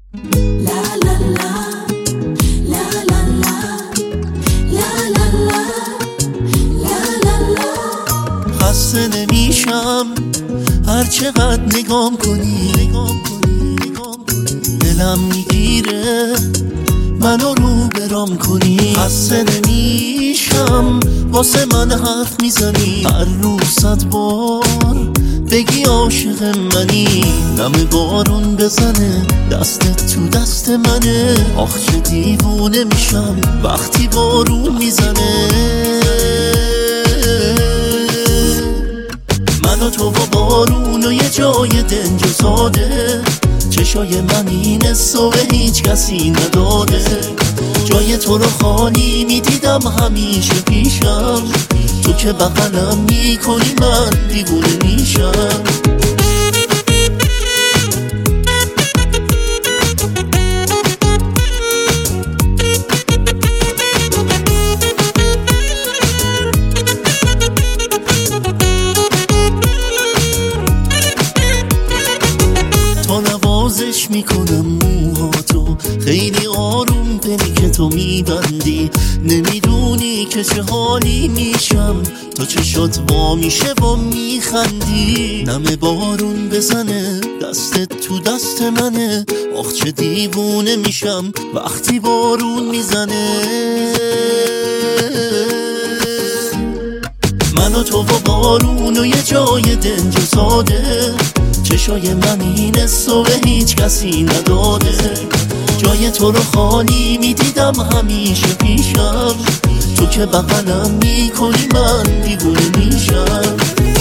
La la la, la la la, la la la, la la la. خسته نمیشم هر چقدر نگام کنی، دلم میگیره منو رو برام کنی. خسته نمیشم واسه من حرف میزنی، هر روز 100 بار بگی عاشق منی. نم بارون بزنه دستت تو دست منه، آخ چه دیوونه میشم وقتی بارون میزنه. من و تو و بارون و یه جای دنج و ساده، چشای من این حسو به هیچ کسی نداده. جای تو رو خالی میدیدم همیشه پیشم، تو که بغلم میکنی من دیوونه میشم. تا نوازش میکنم موهاتو، خیلی آروم دلی که تو میبندی. نمیدونی که چه حالی میشم تا چشات وا میشه و میخندی. نم بارون بزنه دستت تو دست منه، آخ چه دیوونه میشم وقتی بارون میزنه. من و تو و بارون و یه جای دنج و ساده، چشای من این حسو به هیچ کسی نداده. جای تو رو خالی میدیدم همیشه پیشم، تو که بغلم میکنی من دیوونه میشم.